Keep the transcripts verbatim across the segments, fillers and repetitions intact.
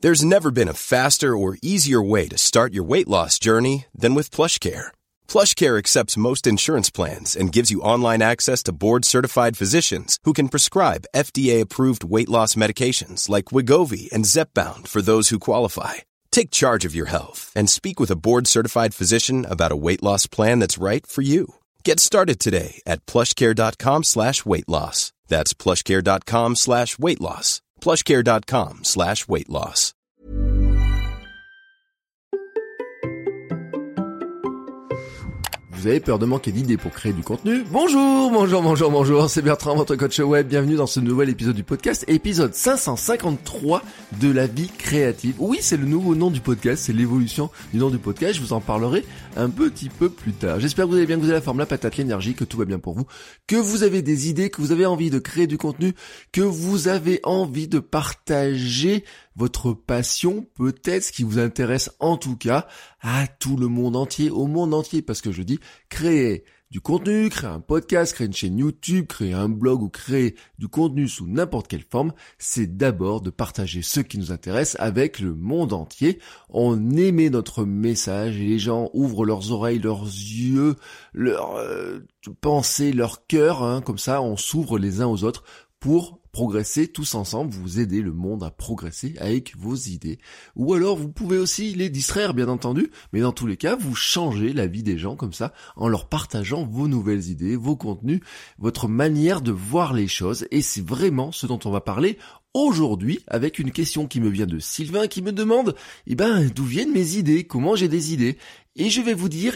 There's never been a faster or easier way to start your weight loss journey than with PlushCare. PlushCare accepts most insurance plans and gives you online access to board-certified physicians who can prescribe F D A-approved weight loss medications like Wegovy and Zepbound for those who qualify. Take charge of your health and speak with a board-certified physician about a weight loss plan that's right for you. Get started today at plushcare.com slash weight loss. That's plushcare.com slash weight loss. plushcare.com slash weight loss. Vous avez peur de manquer d'idées pour créer du contenu? Bonjour, bonjour, bonjour, bonjour, c'est Bertrand, votre coach web. Bienvenue dans ce nouvel épisode du podcast, épisode cinq cent cinquante-trois de la vie créative. Oui, c'est le nouveau nom du podcast, c'est l'évolution du nom du podcast. Je vous en parlerai un petit peu plus tard. J'espère que vous allez bien, que vous avez la forme, la patate, l'énergie, que tout va bien pour vous, que vous avez des idées, que vous avez envie de créer du contenu, que vous avez envie de partager votre passion, peut-être ce qui vous intéresse en tout cas, à tout le monde entier, au monde entier, parce que je dis créer du contenu, créer un podcast, créer une chaîne YouTube, créer un blog ou créer du contenu sous n'importe quelle forme, c'est d'abord de partager ce qui nous intéresse avec le monde entier. On émet notre message et les gens ouvrent leurs oreilles, leurs yeux, leurs euh, pensées, leur cœur, hein, comme ça on s'ouvre les uns aux autres pour progresser tous ensemble, vous aider le monde à progresser avec vos idées. Ou alors vous pouvez aussi les distraire bien entendu, mais dans tous les cas vous changez la vie des gens comme ça en leur partageant vos nouvelles idées, vos contenus, votre manière de voir les choses, et c'est vraiment ce dont on va parler aujourd'hui avec une question qui me vient de Sylvain qui me demande eh ben d'où viennent mes idées, comment j'ai des idées, et je vais vous dire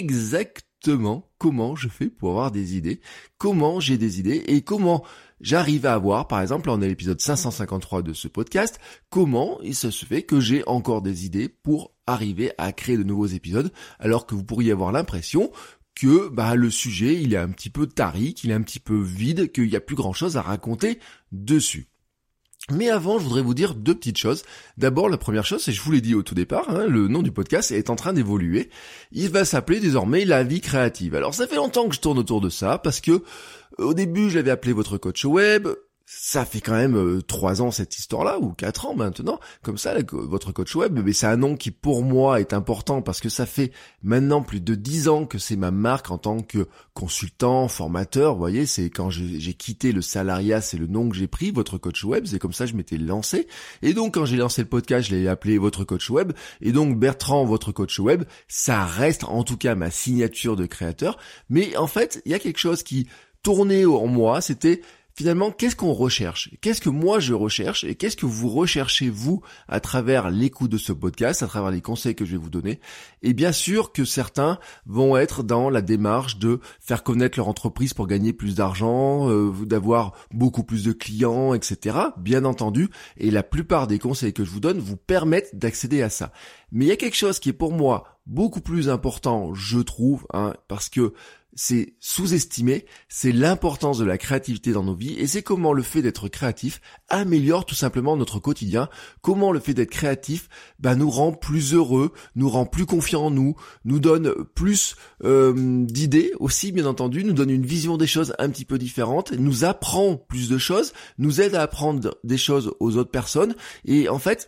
exactement comment je fais pour avoir des idées, comment j'ai des idées et comment j'arrive à avoir, par exemple, on est à l'épisode cinq cent cinquante-trois de ce podcast, comment il se fait que j'ai encore des idées pour arriver à créer de nouveaux épisodes, alors que vous pourriez avoir l'impression que bah le sujet il est un petit peu tari, qu'il est un petit peu vide, qu'il n'y a plus grand chose à raconter dessus. Mais avant, je voudrais vous dire deux petites choses. D'abord, la première chose, c'est je vous l'ai dit au tout départ, hein, le nom du podcast est en train d'évoluer. Il va s'appeler désormais La Vie Créative. Alors, ça fait longtemps que je tourne autour de ça, parce que au début, je l'avais appelé votre coach web. Ça fait quand même euh, trois ans cette histoire-là, ou quatre ans maintenant, comme ça, là, votre coach web, mais c'est un nom qui pour moi est important parce que ça fait maintenant plus de dix ans que c'est ma marque en tant que consultant, formateur, vous voyez, c'est quand j'ai, j'ai quitté le salariat, c'est le nom que j'ai pris, votre coach web, c'est comme ça que je m'étais lancé, et donc quand j'ai lancé le podcast, je l'ai appelé votre coach web, et donc Bertrand, votre coach web, ça reste en tout cas ma signature de créateur, mais en fait, il y a quelque chose qui tournait en moi, c'était finalement, qu'est-ce qu'on recherche? Qu'est-ce que moi je recherche? Et qu'est-ce que vous recherchez vous à travers l'écoute de ce podcast, à travers les conseils que je vais vous donner? Et bien sûr que certains vont être dans la démarche de faire connaître leur entreprise pour gagner plus d'argent, euh, d'avoir beaucoup plus de clients, et cetera. Bien entendu. Et la plupart des conseils que je vous donne vous permettent d'accéder à ça. Mais il y a quelque chose qui est pour moi beaucoup plus important, je trouve, hein, parce que c'est sous-estimé, c'est l'importance de la créativité dans nos vies et c'est comment le fait d'être créatif améliore tout simplement notre quotidien, comment le fait d'être créatif bah, nous rend plus heureux, nous rend plus confiants en nous, nous donne plus euh, d'idées aussi bien entendu, nous donne une vision des choses un petit peu différente, nous apprend plus de choses, nous aide à apprendre des choses aux autres personnes et en fait,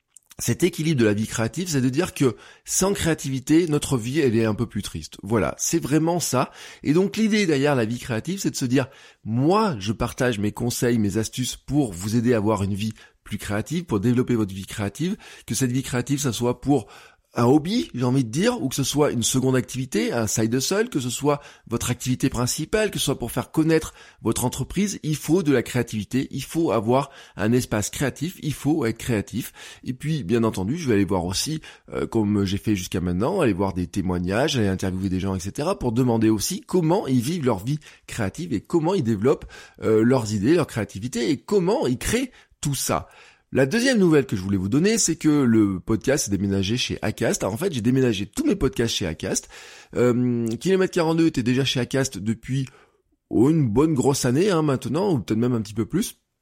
cet équilibre de la vie créative, c'est de dire que sans créativité, notre vie, elle est un peu plus triste. Voilà, c'est vraiment ça. Et donc l'idée derrière la vie créative, c'est de se dire, moi, je partage mes conseils, mes astuces pour vous aider à avoir une vie plus créative, pour développer votre vie créative, que cette vie créative, ça soit pour un hobby, j'ai envie de dire, ou que ce soit une seconde activité, un side hustle, que ce soit votre activité principale, que ce soit pour faire connaître votre entreprise, il faut de la créativité, il faut avoir un espace créatif, il faut être créatif. Et puis, bien entendu, je vais aller voir aussi, euh, comme j'ai fait jusqu'à maintenant, aller voir des témoignages, aller interviewer des gens, et cetera, pour demander aussi comment ils vivent leur vie créative et comment ils développent euh, leurs idées, leur créativité et comment ils créent tout ça. La deuxième nouvelle que je voulais vous donner, c'est que le podcast est déménagé chez Acast. Alors en fait, j'ai déménagé tous mes podcasts chez Acast. Euh, Kilomètre quarante-deux était déjà chez Acast depuis oh, une bonne grosse année hein, maintenant, ou peut-être même un petit peu plus.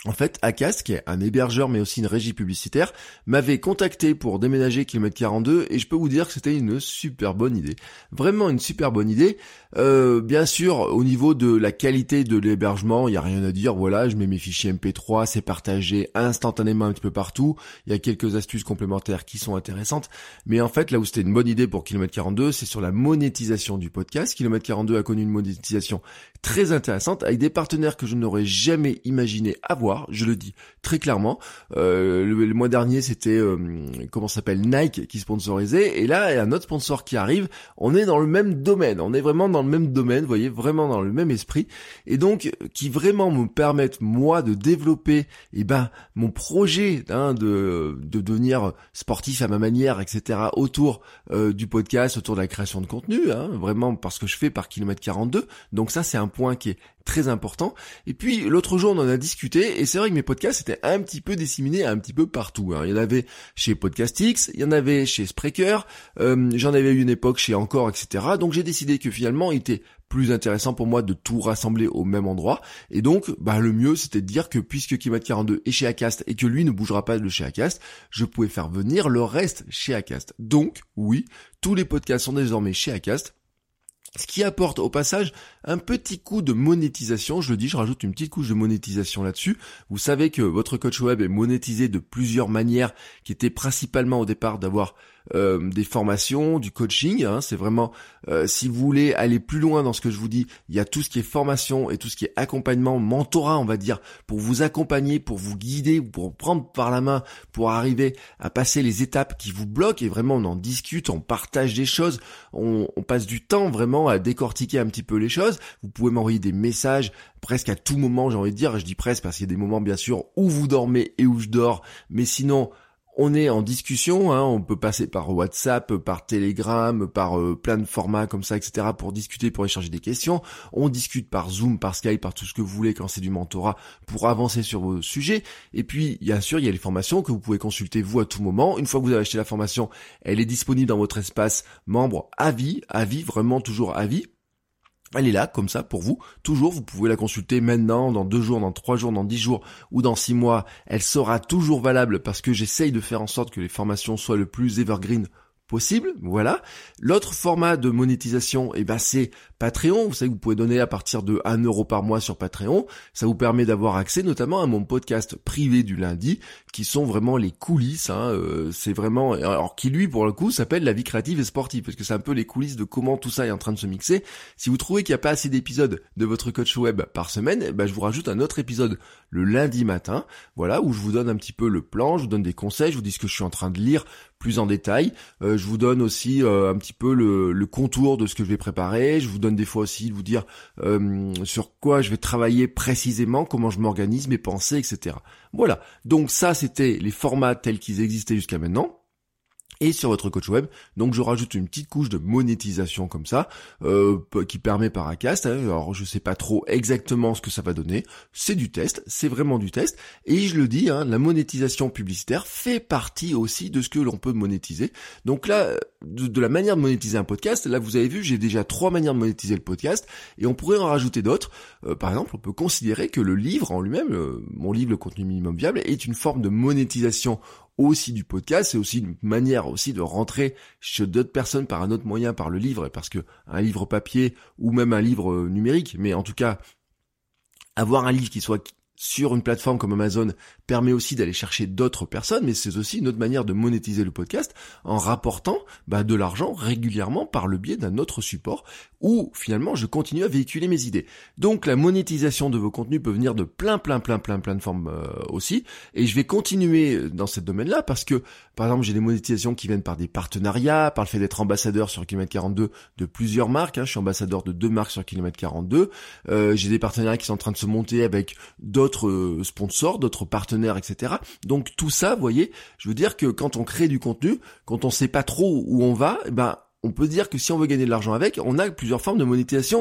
En fait, Acast, qui est un hébergeur mais aussi une régie publicitaire, m'avait contacté pour déménager kilomètre quarante-deux et je peux vous dire que c'était une super bonne idée. Vraiment une super bonne idée. Euh, bien sûr, au niveau de la qualité de l'hébergement, il n'y a rien à dire. Voilà, je mets mes fichiers M P trois, c'est partagé instantanément un petit peu partout. Il y a quelques astuces complémentaires qui sont intéressantes. Mais en fait, là où c'était une bonne idée pour kilomètre quarante-deux, c'est sur la monétisation du podcast. kilomètre quarante-deux a connu une monétisation très intéressante avec des partenaires que je n'aurais jamais imaginé avoir. Je le dis très clairement. Euh, le, le mois dernier, c'était euh, comment ça s'appelle Nike qui sponsorisait, et là, il y a un autre sponsor qui arrive. On est dans le même domaine. On est vraiment dans le même domaine. Vous voyez, vraiment dans le même esprit, et donc qui vraiment me permettent moi de développer, eh ben, mon projet hein, de de devenir sportif à ma manière, et cetera. Autour euh, du podcast, autour de la création de contenu, hein, vraiment parce que je fais par kilomètre quarante-deux. Donc ça, c'est un point qui est très important. Et puis l'autre jour on en a discuté et c'est vrai que mes podcasts étaient un petit peu disséminés un petit peu partout, hein. Il y en avait chez Podcastix, il y en avait chez Spreaker, euh, j'en avais eu une époque chez Encore, et cetera. Donc j'ai décidé que finalement il était plus intéressant pour moi de tout rassembler au même endroit, et donc bah le mieux c'était de dire que puisque kilomètre quarante-deux est chez Acast et que lui ne bougera pas de chez Acast, je pouvais faire venir le reste chez Acast. Donc oui, tous les podcasts sont désormais chez Acast. Ce qui apporte au passage un petit coup de monétisation, je le dis, je rajoute une petite couche de monétisation là-dessus. Vous savez que votre coach web est monétisé de plusieurs manières, qui étaient principalement au départ d'avoir euh, des formations, du coaching. Hein, c'est vraiment, euh, si vous voulez aller plus loin dans ce que je vous dis, il y a tout ce qui est formation et tout ce qui est accompagnement, mentorat, on va dire, pour vous accompagner, pour vous guider, pour prendre par la main, pour arriver à passer les étapes qui vous bloquent. Et vraiment, on en discute, on partage des choses, on, on passe du temps vraiment à décortiquer un petit peu les choses. Vous pouvez m'envoyer des messages presque à tout moment, j'ai envie de dire, je dis presque parce qu'il y a des moments bien sûr où vous dormez et où je dors, mais sinon on est en discussion, hein, on peut passer par WhatsApp, par Telegram, par euh, plein de formats comme ça, et cetera pour discuter, pour échanger des questions. On discute par Zoom, par Skype, par tout ce que vous voulez quand c'est du mentorat pour avancer sur vos sujets. Et puis, bien sûr, il y a les formations que vous pouvez consulter vous à tout moment. Une fois que vous avez acheté la formation, elle est disponible dans votre espace membre à vie, à vie, vraiment toujours à vie. Elle est là, comme ça, pour vous. Toujours, vous pouvez la consulter maintenant, dans deux jours, dans trois jours, dans dix jours ou dans six mois. Elle sera toujours valable parce que j'essaye de faire en sorte que les formations soient le plus evergreen possible, voilà. L'autre format de monétisation, eh ben, c'est Patreon. Vous savez que vous pouvez donner à partir de un euro par mois sur Patreon. Ça vous permet d'avoir accès notamment à mon podcast privé du lundi, qui sont vraiment les coulisses, hein. Euh, c'est vraiment, alors qui lui, pour le coup, s'appelle La vie créative et sportive, parce que c'est un peu les coulisses de comment tout ça est en train de se mixer. Si vous trouvez qu'il n'y a pas assez d'épisodes de votre coach web par semaine, eh ben, je vous rajoute un autre épisode le lundi matin, voilà, où je vous donne un petit peu le plan, je vous donne des conseils, je vous dis ce que je suis en train de lire plus en détail. Euh, je vous donne aussi euh, un petit peu le, le contour de ce que je vais préparer. Je vous donne des fois aussi de vous dire euh, sur quoi je vais travailler précisément, comment je m'organise, mes pensées, et cetera. Voilà. Donc ça, c'était les formats tels qu'ils existaient jusqu'à maintenant. Et sur votre coach web, donc je rajoute une petite couche de monétisation comme ça, euh, qui permet par Acast. Hein, alors je sais pas trop exactement ce que ça va donner. C'est du test, c'est vraiment du test. Et je le dis, hein, la monétisation publicitaire fait partie aussi de ce que l'on peut monétiser. Donc là, de, de la manière de monétiser un podcast, là vous avez vu, j'ai déjà trois manières de monétiser le podcast, et on pourrait en rajouter d'autres. Euh, par exemple, on peut considérer que le livre en lui-même, euh, mon livre Le contenu minimum viable, est une forme de monétisation aussi du podcast. C'est aussi une manière aussi de rentrer chez d'autres personnes par un autre moyen, par le livre, parce que un livre papier ou même un livre numérique, mais en tout cas avoir un livre qui soit sur une plateforme comme Amazon permet aussi d'aller chercher d'autres personnes, mais c'est aussi une autre manière de monétiser le podcast en rapportant bah, de l'argent régulièrement par le biais d'un autre support où finalement je continue à véhiculer mes idées. Donc la monétisation de vos contenus peut venir de plein plein plein plein plein de formes euh, aussi, et je vais continuer dans ce domaine-là parce que par exemple j'ai des monétisations qui viennent par des partenariats, par le fait d'être ambassadeur sur kilomètre quarante-deux de plusieurs marques, hein. Je suis ambassadeur de deux marques sur kilomètre quarante-deux, euh, j'ai des partenariats qui sont en train de se monter avec d'autres euh, sponsors, d'autres partenaires, et cetera. Donc tout ça, vous voyez, je veux dire que quand on crée du contenu, quand on sait pas trop où on va, eh ben on peut dire que si on veut gagner de l'argent avec, on a plusieurs formes de monétisation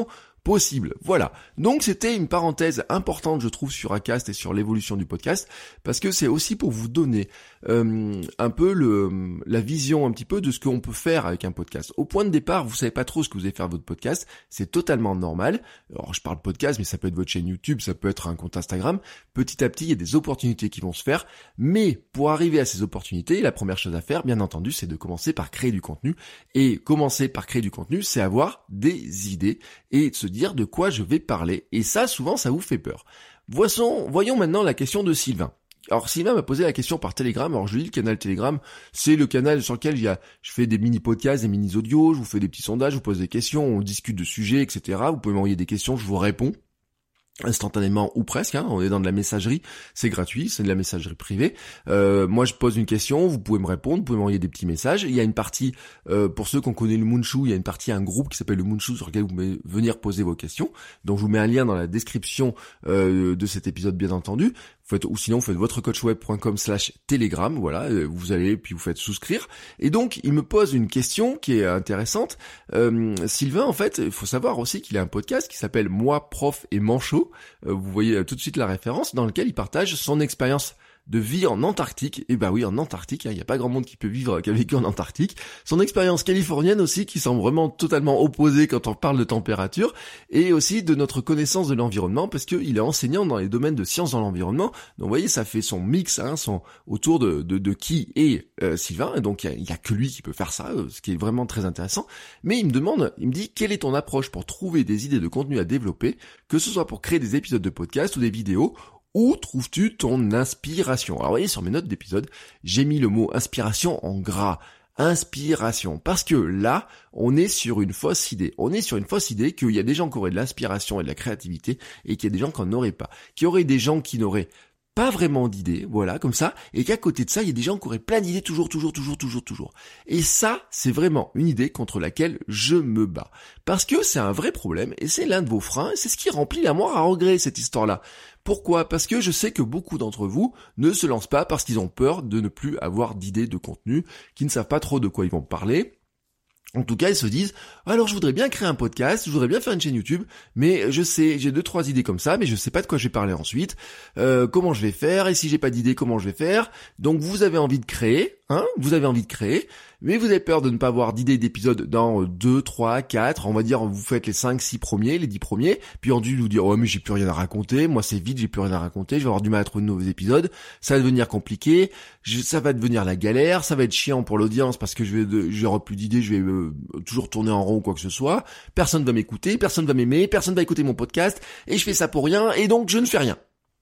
possible. Voilà. Donc c'était une parenthèse importante, je trouve, sur Acast et sur l'évolution du podcast, parce que c'est aussi pour vous donner euh, un peu le la vision un petit peu de ce qu'on peut faire avec un podcast. Au point de départ, vous savez pas trop ce que vous allez faire votre podcast, c'est totalement normal. Alors je parle podcast, mais ça peut être votre chaîne YouTube, ça peut être un compte Instagram. Petit à petit, il y a des opportunités qui vont se faire, mais pour arriver à ces opportunités, la première chose à faire, bien entendu, c'est de commencer par créer du contenu. Et commencer par créer du contenu, c'est avoir des idées et se dire de quoi je vais parler. Et ça, souvent, ça vous fait peur. Voyons, voyons maintenant la question de Sylvain. Alors Sylvain m'a posé la question par Telegram. Alors je dis le canal Telegram, c'est le canal sur lequel il y a, je fais des mini-podcasts, des mini-audios, je vous fais des petits sondages, je vous pose des questions, on discute de sujets, et cetera. Vous pouvez m'envoyer des questions, je vous réponds instantanément ou presque, hein. On est dans de la messagerie, c'est gratuit, c'est de la messagerie privée. Euh, moi je pose une question, vous pouvez me répondre, vous pouvez m'envoyer des petits messages. Il y a une partie, euh, pour ceux qui ont connu le Moonshoe, il y a une partie, un groupe qui s'appelle le Moonshoe sur lequel vous pouvez venir poser vos questions. Donc je vous mets un lien dans la description euh, de cet épisode bien entendu. Vous faites, ou sinon vous faites votrecoachweb.com slash telegram, voilà, vous allez, puis vous faites souscrire. Et donc, il me pose une question qui est intéressante. Euh, Sylvain, en fait, il faut savoir aussi qu'il a un podcast qui s'appelle Moi, Prof et Manchot. Euh, vous voyez tout de suite la référence, dans lequel il partage son expérience de vie en Antarctique. Et bah oui, en Antarctique, il hein, n'y a pas grand monde qui peut vivre, qui a vécu en Antarctique. Son expérience californienne aussi, qui semble vraiment totalement opposée quand on parle de température, et aussi de notre connaissance de l'environnement, parce qu'il est enseignant dans les domaines de sciences dans l'environnement. Donc vous voyez, ça fait son mix, hein, son autour de, de, de qui est euh, Sylvain. Et donc il n'y a, a que lui qui peut faire ça, ce qui est vraiment très intéressant. Mais il me demande, il me dit, quelle est ton approche pour trouver des idées de contenu à développer, que ce soit pour créer des épisodes de podcast ou des vidéos. Où trouves-tu ton inspiration? Alors vous voyez, sur mes notes d'épisode, j'ai mis le mot inspiration en gras. Inspiration. Parce que là, on est sur une fausse idée. On est sur une fausse idée qu'il y a des gens qui auraient de l'inspiration et de la créativité et qu'il y a des gens qui n'en auraient pas. Qu'il y aurait des gens qui n'auraient pas vraiment d'idées, voilà, comme ça, et qu'à côté de ça, il y a des gens qui auraient plein d'idées toujours, toujours, toujours, toujours, toujours. Et ça, c'est vraiment une idée contre laquelle je me bats. Parce que c'est un vrai problème, et c'est l'un de vos freins, et c'est ce qui remplit la moire à regret, cette histoire-là. Pourquoi ? Parce que je sais que beaucoup d'entre vous ne se lancent pas parce qu'ils ont peur de ne plus avoir d'idées de contenu, qui ne savent pas trop de quoi ils vont parler. En tout cas, ils se disent, alors je voudrais bien créer un podcast, je voudrais bien faire une chaîne YouTube, mais je sais, j'ai deux, trois idées comme ça, mais je sais pas de quoi je vais parler ensuite, euh, comment je vais faire, et si j'ai pas d'idée, comment je vais faire. Donc vous avez envie de créer, hein, vous avez envie de créer, mais vous avez peur de ne pas avoir d'idées d'épisodes dans deux, trois, quatre, on va dire, vous faites les cinq, six premiers, les dix premiers, puis ensuite vous dire, oh mais j'ai plus rien à raconter, moi c'est vite, j'ai plus rien à raconter, je vais avoir du mal à trouver de nouveaux épisodes, ça va devenir compliqué, je, ça va devenir la galère, ça va être chiant pour l'audience parce que je vais, de, j'aurai plus d'idées, je vais euh, toujours tourner en rond ou quoi que ce soit, personne va m'écouter, personne va m'aimer, personne va écouter mon podcast, et je fais ça pour rien, et donc je ne fais rien.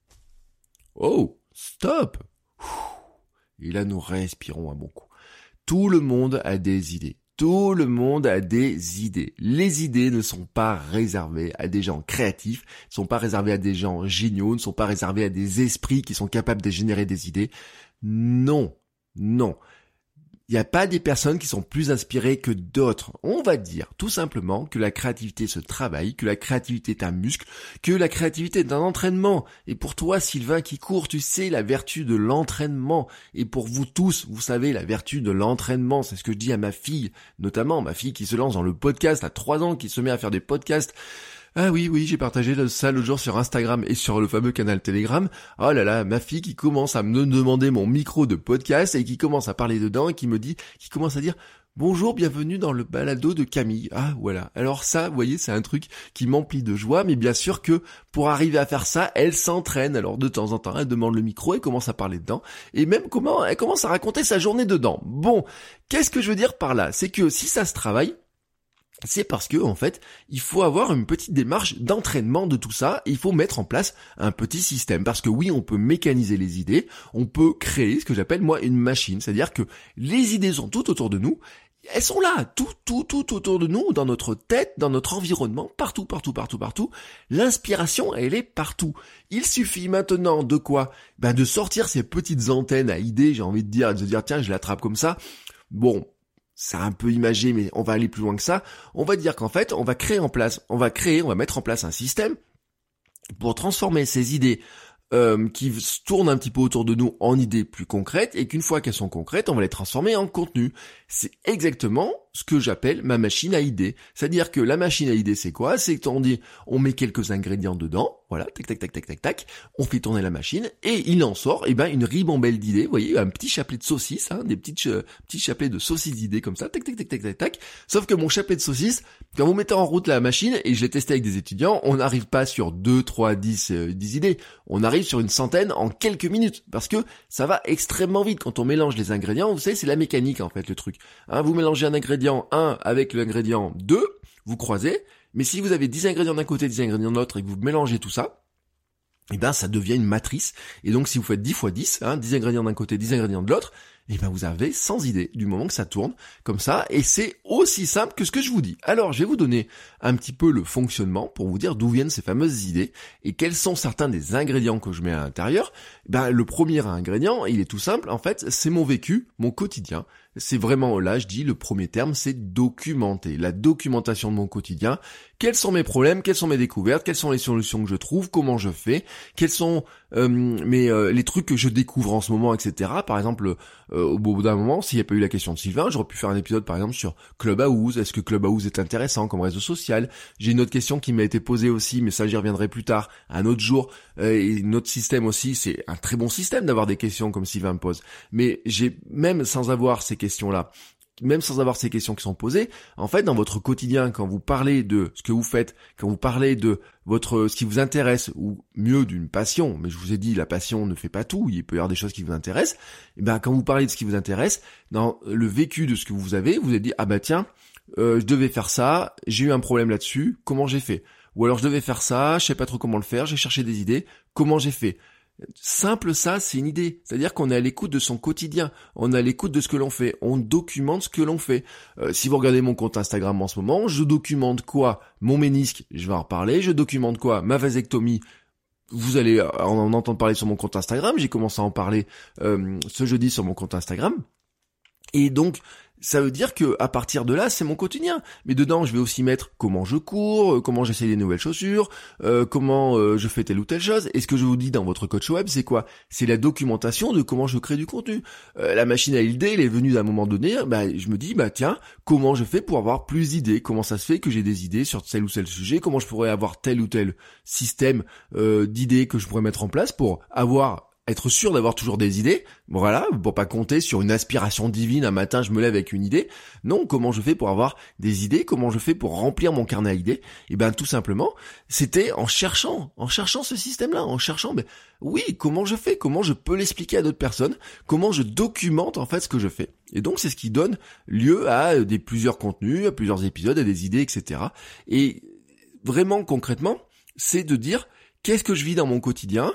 Oh, stop. Et là nous respirons un bon coup. Tout le monde a des idées. Tout le monde a des idées. Les idées ne sont pas réservées à des gens créatifs, ne sont pas réservées à des gens géniaux, ne sont pas réservées à des esprits qui sont capables de générer des idées. Non, non. Il n'y a pas des personnes qui sont plus inspirées que d'autres. On va dire tout simplement que la créativité se travaille, que la créativité est un muscle, que la créativité est un entraînement. Et pour toi, Sylvain qui court, tu sais la vertu de l'entraînement. Et pour vous tous, vous savez la vertu de l'entraînement. C'est ce que je dis à ma fille, notamment ma fille qui se lance dans le podcast à trois ans, qui se met à faire des podcasts. Ah oui, oui, j'ai partagé ça le jour sur Instagram et sur le fameux canal Telegram. Oh là là, ma fille qui commence à me demander mon micro de podcast et qui commence à parler dedans et qui me dit, qui commence à dire « Bonjour, bienvenue dans le balado de Camille ». Ah voilà, alors ça, vous voyez, c'est un truc qui m'emplit de joie, mais bien sûr que pour arriver à faire ça, elle s'entraîne. Alors de temps en temps, elle demande le micro, elle commence à parler dedans, et même comment elle commence à raconter sa journée dedans. Bon, qu'est-ce que je veux dire par là ? C'est que si ça se travaille, c'est parce que, en fait, il faut avoir une petite démarche d'entraînement de tout ça, et il faut mettre en place un petit système. Parce que oui, on peut mécaniser les idées, on peut créer ce que j'appelle, moi, une machine. C'est-à-dire que les idées sont toutes autour de nous, elles sont là, tout, tout, tout autour de nous, dans notre tête, dans notre environnement, partout, partout, partout, partout. L'inspiration, elle est partout. Il suffit maintenant de quoi ? Ben, de sortir ces petites antennes à idées, j'ai envie de dire, de se dire, tiens, je l'attrape comme ça. Bon, c'est un peu imagé, mais on va aller plus loin que ça. On va dire qu'en fait, on va créer en place, on va créer, on va mettre en place un système pour transformer ces idées euh, qui se tournent un petit peu autour de nous en idées plus concrètes, et qu'une fois qu'elles sont concrètes, on va les transformer en contenu. C'est exactement ce que j'appelle ma machine à idées. C'est-à-dire que la machine à idées, c'est quoi? C'est qu'on dit, on met quelques ingrédients dedans, voilà, tac, tac, tac, tac, tac, tac, on fait tourner la machine, et il en sort, eh ben, une ribambelle d'idées, vous voyez, un petit chapelet de saucisses, hein, des petites, euh, petits chapelets de saucisses d'idées comme ça, tac, tac, tac, tac, tac, tac. Sauf que mon chapelet de saucisses, quand vous mettez en route la machine, et je l'ai testé avec des étudiants, on n'arrive pas sur deux, trois, dix, euh, dix idées. On arrive sur une centaine en quelques minutes, parce que ça va extrêmement vite. Quand on mélange les ingrédients, vous savez, c'est la mécanique, en fait, le truc. Hein, vous mélangez un ingrédient un avec l'ingrédient deux, vous croisez, mais si vous avez dix ingrédients d'un côté, dix ingrédients de l'autre, et que vous mélangez tout ça, et ben ça devient une matrice. Et donc si vous faites dix fois dix, hein, dix ingrédients d'un côté, dix ingrédients de l'autre, et ben vous avez cent idées du moment que ça tourne comme ça, et c'est aussi simple que ce que je vous dis. Alors je vais vous donner un petit peu le fonctionnement pour vous dire d'où viennent ces fameuses idées et quels sont certains des ingrédients que je mets à l'intérieur. Ben le premier ingrédient, il est tout simple, en fait, c'est mon vécu, mon quotidien. C'est vraiment, là je dis, le premier terme, c'est documenter, la documentation de mon quotidien. Quels sont mes problèmes, quelles sont mes découvertes, quelles sont les solutions que je trouve, comment je fais, quels sont euh, mes, euh, les trucs que je découvre en ce moment, et cetera. Par exemple, euh, au bout d'un moment, s'il n'y a pas eu la question de Sylvain, j'aurais pu faire un épisode par exemple sur Clubhouse. Est-ce que Clubhouse est intéressant comme réseau social? J'ai une autre question qui m'a été posée aussi, mais ça j'y reviendrai plus tard, un autre jour. Euh, et notre système aussi, c'est un très bon système d'avoir des questions comme Sylvain me pose. Mais j'ai, même sans avoir ces questions-là, même sans avoir ces questions qui sont posées, en fait, dans votre quotidien, quand vous parlez de ce que vous faites, quand vous parlez de votre, ce qui vous intéresse, ou mieux d'une passion, mais je vous ai dit, la passion ne fait pas tout, il peut y avoir des choses qui vous intéressent, et ben, quand vous parlez de ce qui vous intéresse, dans le vécu de ce que vous avez, vous vous êtes dit, ah bah tiens, euh, je devais faire ça, j'ai eu un problème là-dessus, comment j'ai fait? Ou alors je devais faire ça, je sais pas trop comment le faire, j'ai cherché des idées, comment j'ai fait? Simple, ça, c'est une idée. C'est-à-dire qu'on est à l'écoute de son quotidien. On est à l'écoute de ce que l'on fait. On documente ce que l'on fait. Euh, si vous regardez mon compte Instagram en ce moment, je documente quoi? Mon ménisque, je vais en reparler. Je documente quoi? Ma vasectomie. Vous allez en entendre parler sur mon compte Instagram. J'ai commencé à en parler euh, ce jeudi sur mon compte Instagram. Et donc, ça veut dire que à partir de là, c'est mon quotidien. Mais dedans, je vais aussi mettre comment je cours, euh, comment j'essaye des nouvelles chaussures, euh, comment euh, je fais telle ou telle chose. Et ce que je vous dis dans votre coach web, c'est quoi? C'est la documentation de comment je crée du contenu. Euh, la machine à idées, elle est venue d'un moment donné. Bah, je me dis, bah tiens, comment je fais pour avoir plus d'idées? Comment ça se fait que j'ai des idées sur tel ou tel sujet? Comment je pourrais avoir tel ou tel système euh, d'idées que je pourrais mettre en place pour avoir être sûr d'avoir toujours des idées, voilà, pour pas compter sur une aspiration divine, un matin je me lève avec une idée. Non, comment je fais pour avoir des idées, comment je fais pour remplir mon carnet à idées? Et ben tout simplement, c'était en cherchant, en cherchant ce système-là, en cherchant, ben oui, comment je fais, comment je peux l'expliquer à d'autres personnes, comment je documente en fait ce que je fais. Et donc c'est ce qui donne lieu à des plusieurs contenus, à plusieurs épisodes, à des idées, et cetera. Et vraiment concrètement, c'est de dire qu'est-ce que je vis dans mon quotidien.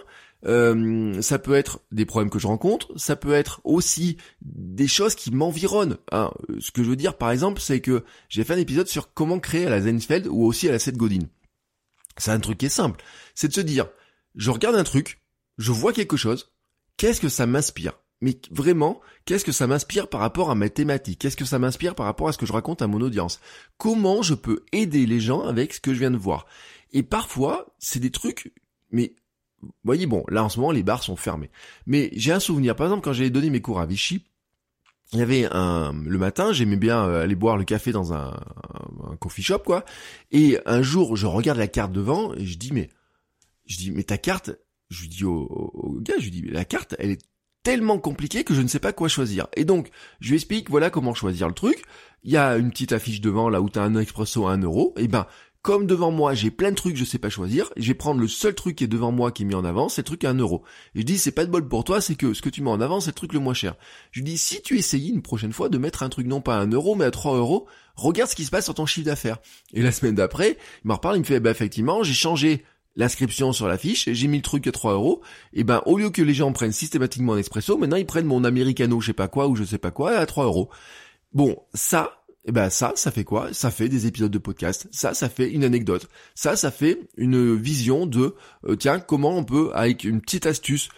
Euh, ça peut être des problèmes que je rencontre, ça peut être aussi des choses qui m'environnent. Hein. Ce que je veux dire, par exemple, c'est que j'ai fait un épisode sur comment créer à la Zenfeld ou aussi à la Seth Godin. C'est un truc qui est simple, c'est de se dire, je regarde un truc, je vois quelque chose, qu'est-ce que ça m'inspire? Mais vraiment, qu'est-ce que ça m'inspire par rapport à mes thématiques? Qu'est-ce que ça m'inspire par rapport à ce que je raconte à mon audience? Comment je peux aider les gens avec ce que je viens de voir? Et parfois, c'est des trucs, mais vous voyez, bon, là en ce moment les bars sont fermés. Mais j'ai un souvenir, par exemple quand j'avais donné mes cours à Vichy, il y avait un, le matin, j'aimais bien aller boire le café dans un, un, un coffee shop, quoi. Et un jour, je regarde la carte devant et je dis, mais, je dis, mais ta carte, je lui dis au, au, au gars, je lui dis, mais la carte, elle est tellement compliquée que je ne sais pas quoi choisir. Et donc, je lui explique, voilà comment choisir le truc. Il y a une petite affiche devant, là où t'as un expresso à un euro. Et ben, comme devant moi, j'ai plein de trucs que je sais pas choisir, je vais prendre le seul truc qui est devant moi qui est mis en avant, c'est le truc à un euro. Et je dis, c'est pas de bol pour toi, c'est que ce que tu mets en avant, c'est le truc le moins cher. Je lui dis, si tu essayes une prochaine fois de mettre un truc non pas à un euro, mais à trois euros, regarde ce qui se passe sur ton chiffre d'affaires. Et la semaine d'après, il m'en reparle, il me fait, bah effectivement, j'ai changé l'inscription sur la fiche, j'ai mis le truc à trois euros, et ben, au lieu que les gens prennent systématiquement un expresso, maintenant ils prennent mon americano, je sais pas quoi, ou je sais pas quoi, à trois euros. Bon, ça, et ben ça, ça fait quoi? Ça fait des épisodes de podcast. Ça, ça fait une anecdote. Ça, ça fait une vision de euh, tiens, comment on peut, avec une petite astuce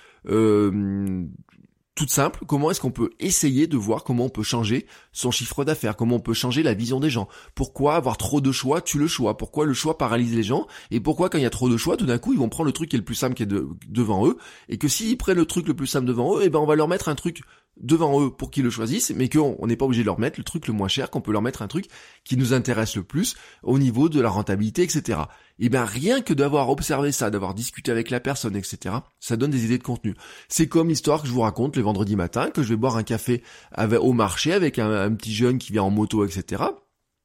euh, toute simple, comment est-ce qu'on peut essayer de voir comment on peut changer son chiffre d'affaires, comment on peut changer la vision des gens. Pourquoi avoir trop de choix tue le choix? Pourquoi le choix paralyse les gens? Et pourquoi quand il y a trop de choix, tout d'un coup, ils vont prendre le truc qui est le plus simple qui est de, devant eux, et que s'ils prennent le truc le plus simple devant eux, et ben on va leur mettre un truc devant eux pour qu'ils le choisissent, mais qu'on n'est pas obligé de leur mettre le truc le moins cher, qu'on peut leur mettre un truc qui nous intéresse le plus au niveau de la rentabilité, et cetera. Et ben rien que d'avoir observé ça, d'avoir discuté avec la personne, et cetera, ça donne des idées de contenu. C'est comme l'histoire que je vous raconte le vendredi matin, que je vais boire un café avec, au marché avec un, un petit jeune qui vient en moto, et cetera.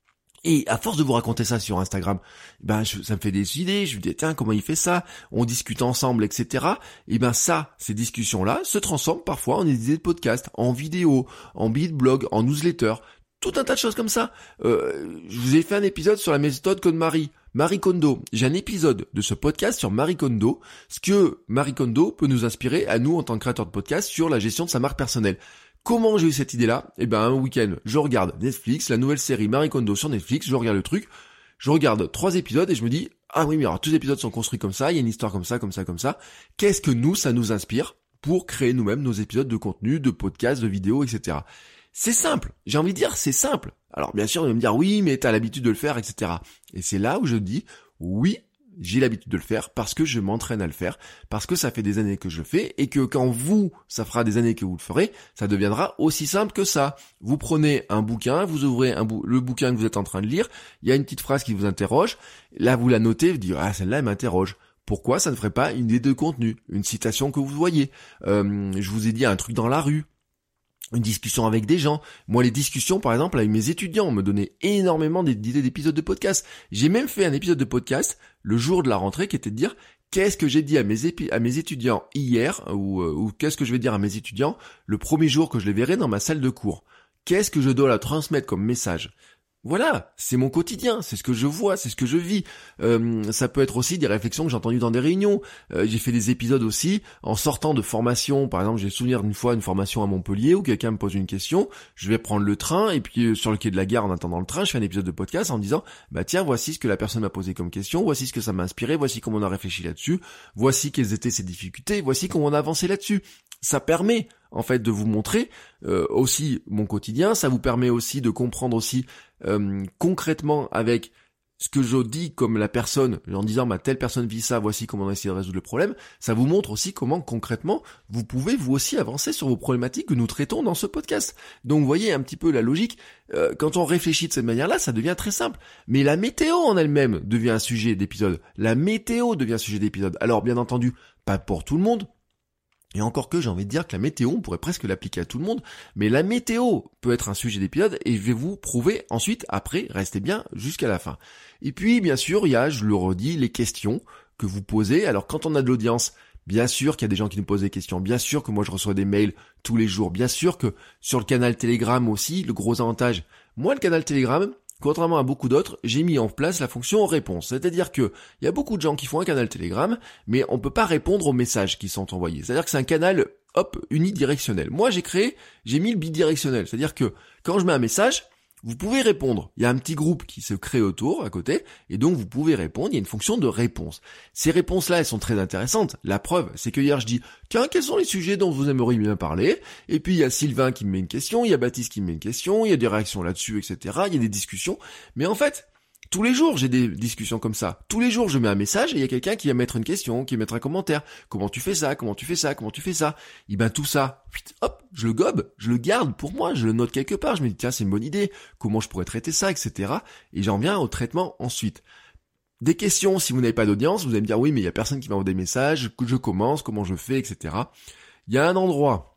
Et à force de vous raconter ça sur Instagram, ben je, ça me fait des idées, je me dis tiens comment il fait ça, on discute ensemble, et cetera. Et ben ça, ces discussions-là se transforment parfois en idées de podcast, en vidéo, en billet de blog, en newsletter, tout un tas de choses comme ça. Euh, je vous ai fait un épisode sur la méthode KonMari, Marie Kondo. J'ai un épisode de ce podcast sur Marie Kondo, ce que Marie Kondo peut nous inspirer à nous en tant que créateurs de podcast sur la gestion de sa marque personnelle. Comment j'ai eu cette idée-là ? Eh ben, un week-end, je regarde Netflix, la nouvelle série Marie Kondo sur Netflix, je regarde le truc, je regarde trois épisodes et je me dis, ah oui, mais alors tous les épisodes sont construits comme ça, il y a une histoire comme ça, comme ça, comme ça. Qu'est-ce que nous, ça nous inspire pour créer nous-mêmes nos épisodes de contenu, de podcasts, de vidéos, et cetera. C'est simple. J'ai envie de dire, c'est simple. Alors, bien sûr, on va me dire, oui, mais t'as l'habitude de le faire, et cetera. Et c'est là où je dis, oui, j'ai l'habitude de le faire parce que je m'entraîne à le faire, parce que ça fait des années que je le fais et que quand vous, ça fera des années que vous le ferez, ça deviendra aussi simple que ça. Vous prenez un bouquin, vous ouvrez un bou- le bouquin que vous êtes en train de lire, il y a une petite phrase qui vous interroge, là vous la notez, vous dites ah celle-là elle m'interroge. Pourquoi ça ne ferait pas une idée de contenu, une citation que vous voyez. Euh, je vous ai dit un truc dans la rue. Une discussion avec des gens. Moi, les discussions, par exemple, avec mes étudiants, me donnaient énormément d'idées d'épisodes de podcast. J'ai même fait un épisode de podcast le jour de la rentrée qui était de dire qu'est-ce que j'ai dit à mes, épi- à mes étudiants hier ou, euh, ou qu'est-ce que je vais dire à mes étudiants le premier jour que je les verrai dans ma salle de cours. Qu'est-ce que je dois leur transmettre comme message ? Voilà, c'est mon quotidien, c'est ce que je vois, c'est ce que je vis. Euh, ça peut être aussi des réflexions que j'ai entendues dans des réunions. Euh, j'ai fait des épisodes aussi en sortant de formation. Par exemple, j'ai souvenir d'une fois une formation à Montpellier où quelqu'un me pose une question, je vais prendre le train et puis euh, sur le quai de la gare en attendant le train, je fais un épisode de podcast en disant bah tiens, voici ce que la personne m'a posé comme question, voici ce que ça m'a inspiré, voici comment on a réfléchi là-dessus, voici quelles étaient ses difficultés, voici comment on a avancé là-dessus. Ça permet en fait de vous montrer euh, aussi mon quotidien, ça vous permet aussi de comprendre aussi euh, concrètement avec ce que je dis comme la personne, en disant bah telle personne vit ça, voici comment on a essayé de résoudre le problème, ça vous montre aussi comment concrètement vous pouvez vous aussi avancer sur vos problématiques que nous traitons dans ce podcast. Donc vous voyez un petit peu la logique, euh, quand on réfléchit de cette manière-là, ça devient très simple. Mais la météo en elle-même devient un sujet d'épisode, la météo devient un sujet d'épisode. Alors bien entendu, pas pour tout le monde, et encore que j'ai envie de dire que la météo, on pourrait presque l'appliquer à tout le monde, mais la météo peut être un sujet d'épisode et je vais vous prouver ensuite, après, restez bien jusqu'à la fin. Et puis, bien sûr, il y a, je le redis, les questions que vous posez. Alors, quand on a de l'audience, bien sûr qu'il y a des gens qui nous posent des questions, bien sûr que moi je reçois des mails tous les jours, bien sûr que sur le canal Telegram aussi, le gros avantage, moi le canal Telegram, contrairement à beaucoup d'autres, j'ai mis en place la fonction réponse. C'est-à-dire que il y a beaucoup de gens qui font un canal Telegram, mais on peut pas répondre aux messages qui sont envoyés. C'est-à-dire que c'est un canal, hop, unidirectionnel. Moi, j'ai créé, j'ai mis le bidirectionnel. C'est-à-dire que quand je mets un message, vous pouvez répondre. Il y a un petit groupe qui se crée autour, à côté, et donc vous pouvez répondre. Il y a une fonction de réponse. Ces réponses-là, elles sont très intéressantes. La preuve, c'est que hier, je dis, tiens, quels sont les sujets dont vous aimeriez bien parler ? Et puis, il y a Sylvain qui me met une question, il y a Baptiste qui me met une question, il y a des réactions là-dessus, et cetera. Il y a des discussions. Mais en fait, tous les jours, j'ai des discussions comme ça. Tous les jours, je mets un message et il y a quelqu'un qui va mettre une question, qui va mettre un commentaire. Comment tu fais ça ? Comment tu fais ça ? Comment tu fais ça ? Et ben tout ça, hop, je le gobe, je le garde pour moi, je le note quelque part. Je me dis tiens, c'est une bonne idée. Comment je pourrais traiter ça, et cetera. Et j'en viens au traitement ensuite. Des questions, si vous n'avez pas d'audience, vous allez me dire oui, mais il y a personne qui m'envoie des messages. Je commence, comment je fais, et cetera. Il y a un endroit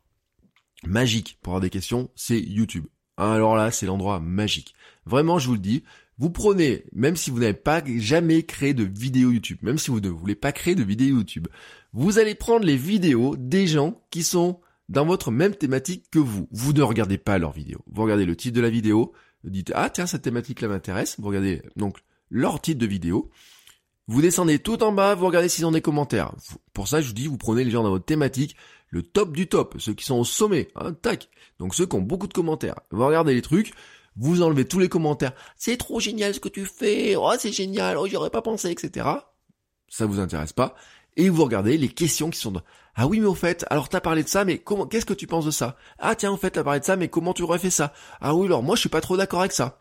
magique pour avoir des questions, c'est YouTube. Alors là, c'est l'endroit magique. Vraiment, je vous le dis. Vous prenez, même si vous n'avez pas jamais créé de vidéo YouTube, même si vous ne voulez pas créer de vidéo YouTube, vous allez prendre les vidéos des gens qui sont dans votre même thématique que vous. Vous ne regardez pas leurs vidéos. Vous regardez le titre de la vidéo, vous dites « Ah tiens, cette thématique-là m'intéresse ». Vous regardez donc leur titre de vidéo. Vous descendez tout en bas, vous regardez s'ils ont des commentaires. Pour ça, je vous dis, vous prenez les gens dans votre thématique, le top du top, ceux qui sont au sommet, hein, tac. Donc ceux qui ont beaucoup de commentaires. Vous regardez les trucs. Vous enlevez tous les commentaires. C'est trop génial ce que tu fais. Oh, c'est génial. Oh, j'y aurais pas pensé, et cetera. Ça vous intéresse pas. Et vous regardez les questions qui sont de, ah oui, mais au fait, alors t'as parlé de ça, mais comment, qu'est-ce que tu penses de ça? Ah tiens, au fait, t'as parlé de ça, mais comment tu aurais fait ça? Ah oui, alors moi, je suis pas trop d'accord avec ça.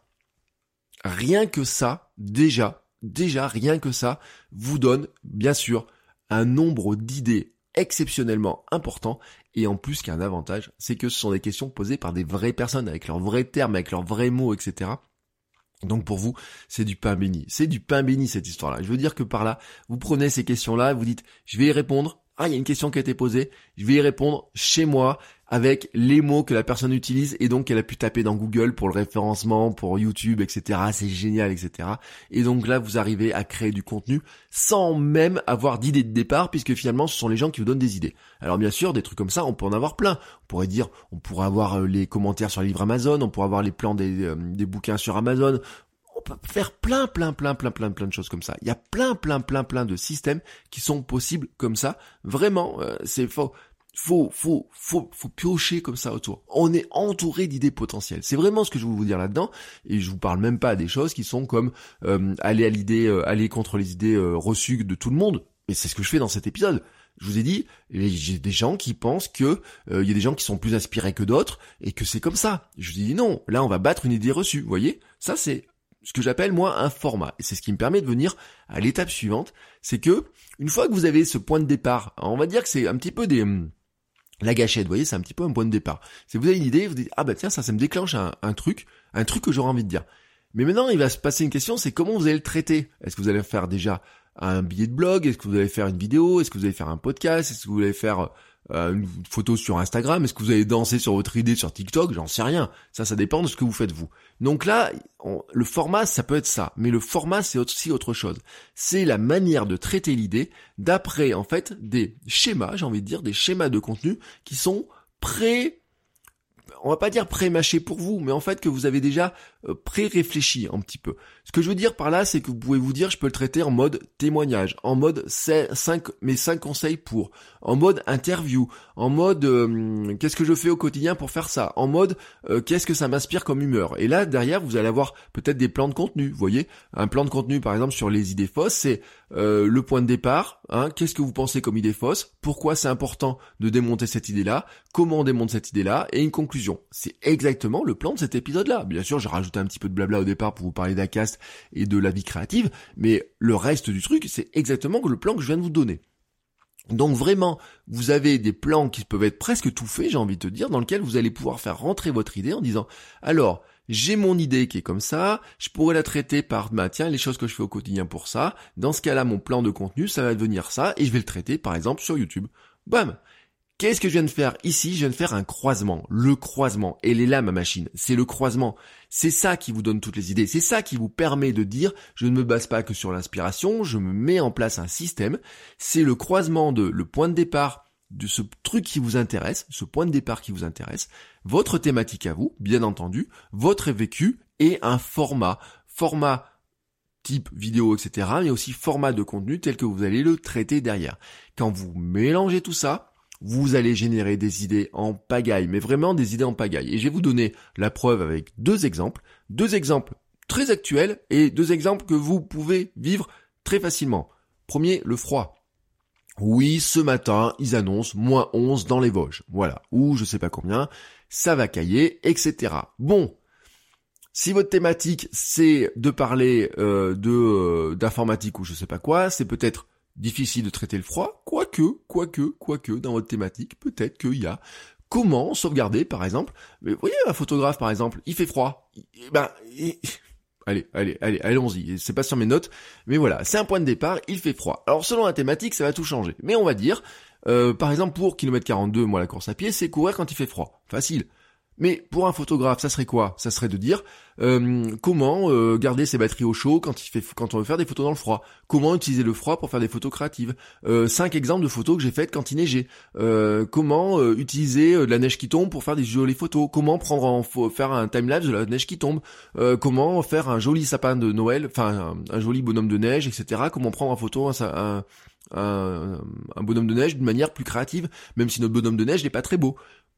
Rien que ça, déjà, déjà, rien que ça, vous donne, bien sûr, un nombre d'idées exceptionnellement important Et en plus, qu'il y a un avantage, c'est que ce sont des questions posées par des vraies personnes, avec leurs vrais termes, avec leurs vrais mots, et cetera. Donc pour vous, c'est du pain béni. C'est du pain béni cette histoire-là. Je veux dire que par là, vous prenez ces questions-là, vous dites, je vais y répondre. Ah, il y a une question qui a été posée, je vais y répondre chez moi avec les mots que la personne utilise et donc qu'elle a pu taper dans Google pour le référencement, pour YouTube, et cetera. C'est génial, et cetera. Et donc là, vous arrivez à créer du contenu sans même avoir d'idée de départ, puisque finalement, ce sont les gens qui vous donnent des idées. Alors bien sûr, des trucs comme ça, on peut en avoir plein. On pourrait dire, on pourrait avoir les commentaires sur les livres Amazon, on pourrait avoir les plans des, euh, des bouquins sur Amazon. On peut faire plein, plein, plein, plein, plein, plein de choses comme ça. Il y a plein, plein, plein, plein de systèmes qui sont possibles comme ça. Vraiment, euh, c'est faux. Faut, faut, faut, faut piocher comme ça autour. On est entouré d'idées potentielles. C'est vraiment ce que je veux vous dire là-dedans. Et je vous parle même pas des choses qui sont comme euh, aller à l'idée, euh, aller contre les idées euh, reçues de tout le monde. Et c'est ce que je fais dans cet épisode. Je vous ai dit, j'ai des gens qui pensent que euh, il y a des gens qui sont plus inspirés que d'autres et que c'est comme ça. Je vous ai dit non. Là, on va battre une idée reçue. Vous voyez, ça c'est ce que j'appelle moi un format. Et c'est ce qui me permet de venir à l'étape suivante. C'est que une fois que vous avez ce point de départ, on va dire que c'est un petit peu des la gâchette, vous voyez, c'est un petit peu un point de départ. Si vous avez une idée, vous dites, ah bah tiens, ça, ça me déclenche un, un truc, un truc que j'aurais envie de dire. Mais maintenant, il va se passer une question, c'est comment vous allez le traiter. Est-ce que vous allez faire déjà un billet de blog? Est-ce que vous allez faire une vidéo? Est-ce que vous allez faire un podcast? Est-ce que vous allez faire euh, une photo sur Instagram? Est-ce que vous allez danser sur votre idée sur TikTok? J'en sais rien. Ça, ça dépend de ce que vous faites vous. Donc là, on, le format, ça peut être ça. Mais le format, c'est aussi autre chose. C'est la manière de traiter l'idée d'après, en fait, des schémas, j'ai envie de dire, des schémas de contenu qui sont pré... on va pas dire pré-mâché pour vous, mais en fait que vous avez déjà euh, pré-réfléchi un petit peu. Ce que je veux dire par là, c'est que vous pouvez vous dire, je peux le traiter en mode témoignage, en mode cinq, mes cinq conseils pour, en mode interview, en mode euh, qu'est-ce que je fais au quotidien pour faire ça, en mode euh, qu'est-ce que ça m'inspire comme humeur. Et là, derrière, vous allez avoir peut-être des plans de contenu, vous voyez. Un plan de contenu, par exemple, sur les idées fausses, c'est euh, le point de départ, hein, qu'est-ce que vous pensez comme idée fausse, pourquoi c'est important de démonter cette idée-là, comment on démonte cette idée-là, et une conclusion. C'est exactement le plan de cet épisode-là. Bien sûr, j'ai rajouté un petit peu de blabla au départ pour vous parler d'Acast et de la vie créative, mais le reste du truc, c'est exactement le plan que je viens de vous donner. Donc vraiment, vous avez des plans qui peuvent être presque tout faits, j'ai envie de te dire, dans lesquels vous allez pouvoir faire rentrer votre idée en disant, alors, j'ai mon idée qui est comme ça, je pourrais la traiter par, bah tiens, les choses que je fais au quotidien pour ça, dans ce cas-là, mon plan de contenu, ça va devenir ça, et je vais le traiter, par exemple, sur YouTube. Bam! Qu'est-ce que je viens de faire ici? Je viens de faire un croisement. Le croisement. Elle est là, ma machine. C'est le croisement. C'est ça qui vous donne toutes les idées. C'est ça qui vous permet de dire, je ne me base pas que sur l'inspiration, je me mets en place un système. C'est le croisement de le point de départ de ce truc qui vous intéresse, ce point de départ qui vous intéresse, votre thématique à vous, bien entendu, votre vécu et un format. Format type vidéo, et cetera, mais aussi format de contenu tel que vous allez le traiter derrière. Quand vous mélangez tout ça, vous allez générer des idées en pagaille, mais vraiment des idées en pagaille. Et je vais vous donner la preuve avec deux exemples, deux exemples très actuels et deux exemples que vous pouvez vivre très facilement. Premier, le froid. Oui, ce matin, ils annoncent moins onze dans les Vosges. Voilà. Ou je sais pas combien, ça va cailler, et cetera. Bon. Si votre thématique, c'est de parler euh, de euh, d'informatique ou je sais pas quoi, c'est peut-être difficile de traiter le froid, quoique, quoique, quoique, dans votre thématique, peut-être qu'il y a comment sauvegarder, par exemple. Mais vous voyez, un photographe, par exemple, il fait froid. Il, ben, il... allez, allez, allez, allons-y. C'est pas sur mes notes, mais voilà, c'est un point de départ, il fait froid. Alors, selon la thématique, ça va tout changer. Mais on va dire, euh, par exemple, pour kilomètre quarante-deux, moi, la course à pied, c'est courir quand il fait froid. Facile. Mais pour un photographe, ça serait quoi? Ça serait de dire euh, comment euh, garder ses batteries au chaud quand il fait quand on veut faire des photos dans le froid. Comment utiliser le froid pour faire des photos créatives. Euh, cinq exemples de photos que j'ai faites quand il neigeait. Euh, comment euh, utiliser euh, de la neige qui tombe pour faire des jolies photos. Comment prendre en faire un timelapse de la neige qui tombe. Euh, comment faire un joli sapin de Noël, enfin un, un joli bonhomme de neige, et cetera. Comment prendre en photo un, un, un, un bonhomme de neige d'une manière plus créative, même si notre bonhomme de neige n'est pas très beau.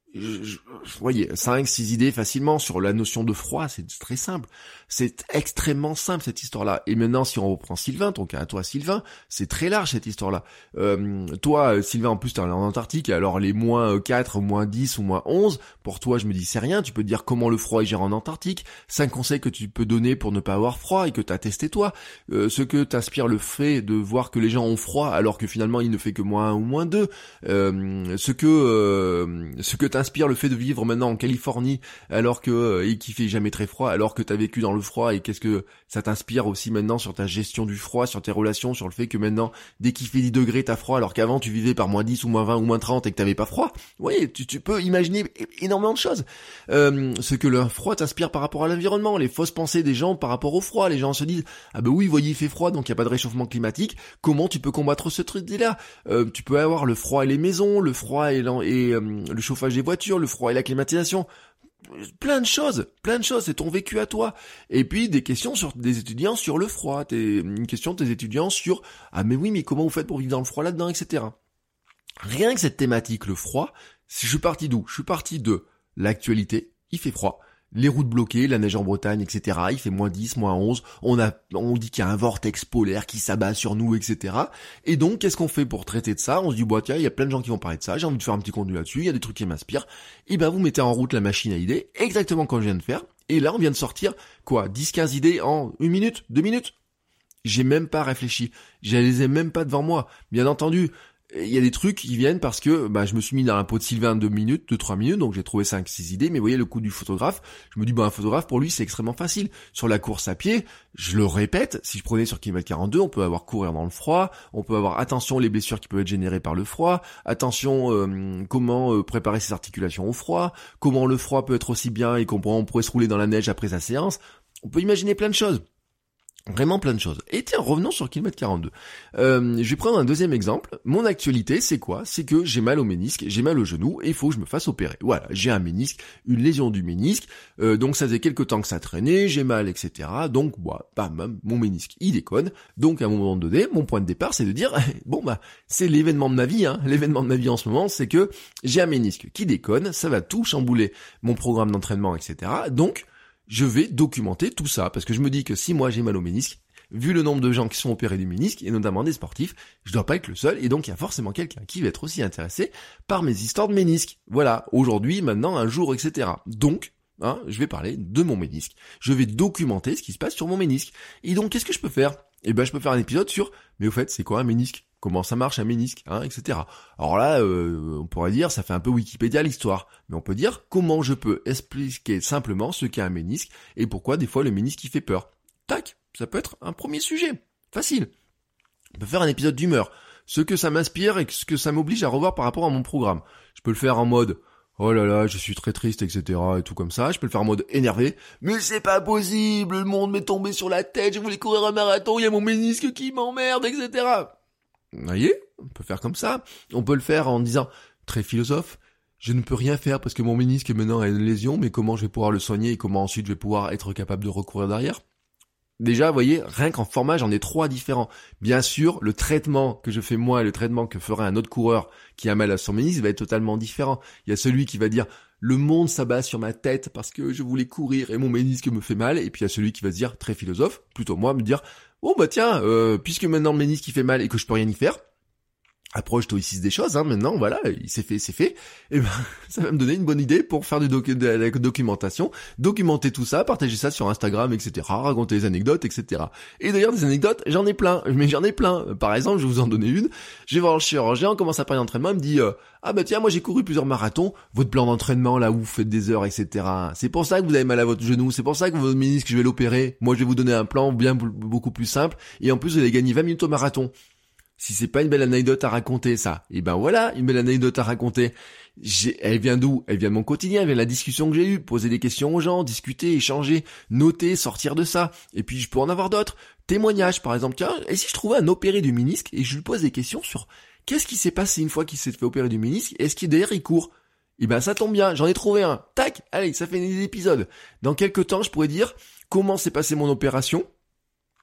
Je, je, vous voyez, cinq, six idées facilement sur la notion de froid, c'est très simple. C'est extrêmement simple cette histoire-là. Et maintenant, si on reprend Sylvain, ton cas à toi Sylvain, c'est très large cette histoire-là. Euh, toi, Sylvain, en plus t'es en Antarctique, alors les moins quatre, moins dix ou moins onze, pour toi je me dis c'est rien, tu peux te dire comment le froid est géré en Antarctique, cinq conseils que tu peux donner pour ne pas avoir froid et que t'as testé toi, euh, ce que t'inspire le fait de voir que les gens ont froid alors que finalement il ne fait que moins un ou moins deux, euh, ce que euh, ce que t'inspire le fait de vivre maintenant en Californie alors que euh, et qu'il fait jamais très froid, alors que t'as vécu dans le froid, et qu'est-ce que ça t'inspire aussi maintenant sur ta gestion du froid, sur tes relations, sur le fait que maintenant dès qu'il fait dix degrés t'as froid alors qu'avant tu vivais par moins dix ou moins vingt ou moins trente et que t'avais pas froid. Oui, tu, tu peux imaginer énormément de choses. Euh, ce que le froid t'inspire par rapport à l'environnement, les fausses pensées des gens par rapport au froid. Les gens se disent ah ben oui, voyez, il fait froid donc il y a pas de réchauffement climatique. Comment tu peux combattre ce truc-là? euh, Tu peux avoir le froid et les maisons, le froid et, et euh, le chauffage des voitures, le froid et la climatisation. Plein de choses, plein de choses, c'est ton vécu à toi. Et puis des questions sur des étudiants sur le froid, t'es, une question de tes étudiants sur ah mais oui mais comment vous faites pour vivre dans le froid là-dedans, et cetera. Rien que cette thématique, le froid, je suis parti d'où? Je suis parti de l'actualité, il fait froid, les routes bloquées, la neige en Bretagne, et cetera. Il fait moins dix, moins onze, on a, on dit qu'il y a un vortex polaire qui s'abat sur nous, et cetera. Et donc, qu'est-ce qu'on fait pour traiter de ça? On se dit, bah tiens, il y a plein de gens qui vont parler de ça, j'ai envie de faire un petit contenu là-dessus, il y a des trucs qui m'inspirent. Et ben, vous mettez en route la machine à idées, exactement comme je viens de faire. Et là, on vient de sortir, quoi, dix, quinze idées en une minute, deux minutes? J'ai même pas réfléchi. Je les ai même pas devant moi. Bien entendu, il y a des trucs qui viennent parce que bah je me suis mis dans la peau de Sylvain deux minutes, deux trois minutes, donc j'ai trouvé cinq six idées. Mais vous voyez, le coup du photographe, je me dis bah un photographe pour lui c'est extrêmement facile. Sur la course à pied, je le répète, si je prenais sur kilomètre quarante-deux, on peut avoir courir dans le froid, on peut avoir attention les blessures qui peuvent être générées par le froid, attention euh, comment euh, préparer ses articulations au froid, comment le froid peut être aussi bien et comment on pourrait se rouler dans la neige après sa séance. On peut imaginer plein de choses. Vraiment plein de choses. Et tiens, revenons sur kilomètre quarante-deux. Euh, je vais prendre un deuxième exemple. Mon actualité, c'est quoi? C'est que j'ai mal au ménisque, j'ai mal au genou, et il faut que je me fasse opérer. Voilà, j'ai un ménisque, une lésion du ménisque, euh, donc ça faisait quelques temps que ça traînait, j'ai mal, et cetera. Donc, bah, bam, mon ménisque, il déconne. Donc, à un moment donné, mon point de départ, c'est de dire, bon, bah, c'est l'événement de ma vie, hein. L'événement de ma vie en ce moment, c'est que j'ai un ménisque qui déconne, ça va tout chambouler mon programme d'entraînement, et cetera. Donc, je vais documenter tout ça, parce que je me dis que si moi j'ai mal au ménisque, vu le nombre de gens qui sont opérés du ménisque, et notamment des sportifs, je dois pas être le seul, et donc il y a forcément quelqu'un qui va être aussi intéressé par mes histoires de ménisque. Voilà, aujourd'hui, maintenant, un jour, et cetera. Donc, hein, je vais parler de mon ménisque. Je vais documenter ce qui se passe sur mon ménisque. Et donc, qu'est-ce que je peux faire? Eh ben, je peux faire un épisode sur, mais au fait, c'est quoi un ménisque? Comment ça marche un ménisque, hein, et cetera. Alors là, euh, on pourrait dire, ça fait un peu Wikipédia l'histoire, mais on peut dire comment je peux expliquer simplement ce qu'est un ménisque et pourquoi des fois le ménisque il fait peur. Tac, ça peut être un premier sujet, facile. On peut faire un épisode d'humeur, ce que ça m'inspire et ce que ça m'oblige à revoir par rapport à mon programme. Je peux le faire en mode oh là là, je suis très triste, et cetera et tout comme ça. Je peux le faire en mode énervé. Mais c'est pas possible, le monde m'est tombé sur la tête, je voulais courir un marathon, il y a mon ménisque qui m'emmerde, et cetera. Vous voyez, on peut faire comme ça. On peut le faire en disant, très philosophe, je ne peux rien faire parce que mon ménisque maintenant a une lésion, mais comment je vais pouvoir le soigner et comment ensuite je vais pouvoir être capable de recourir derrière? Déjà, vous voyez, rien qu'en format, j'en ai trois différents. Bien sûr, le traitement que je fais moi et le traitement que ferait un autre coureur qui a mal à son ménisque va être totalement différent. Il y a celui qui va dire, le monde s'abat sur ma tête parce que je voulais courir et mon ménisque me fait mal. Et puis il y a celui qui va se dire, très philosophe, plutôt moi, me dire, oh bah tiens, euh, puisque maintenant le ménisque il fait mal et que je peux rien y faire, approche stoïciste des choses, hein, maintenant, voilà, il s'est fait, c'est fait, et ben, ça va me donner une bonne idée pour faire du docu- de la documentation, documenter tout ça, partager ça sur Instagram, et cetera, raconter des anecdotes, et cetera. Et d'ailleurs, des anecdotes, j'en ai plein, mais j'en ai plein. Par exemple, je vais vous en donner une, je vais voir le chirurgien, on commence à parler d'entraînement, il me dit, euh, ah bah tiens, moi j'ai couru plusieurs marathons, votre plan d'entraînement, là où vous faites des heures, et cetera. C'est pour ça que vous avez mal à votre genou, c'est pour ça que votre ménisque, je vais l'opérer, moi je vais vous donner un plan bien beaucoup plus simple, et en plus vous allez gagner vingt minutes au marathon. Si c'est pas une belle anecdote à raconter, ça, et ben voilà, une belle anecdote à raconter. J'ai, elle vient d'où? Elle vient de mon quotidien, elle vient de la discussion que j'ai eue, poser des questions aux gens, discuter, échanger, noter, sortir de ça. Et puis je peux en avoir d'autres. Témoignages, par exemple. Tiens, et si je trouvais un opéré du ménisque et je lui pose des questions sur qu'est-ce qui s'est passé une fois qu'il s'est fait opérer du ménisque? Est-ce qu'il derrière il court? Et ben ça tombe bien, j'en ai trouvé un. Tac, allez, ça fait des épisodes. Dans quelques temps, je pourrais dire comment s'est passé mon opération.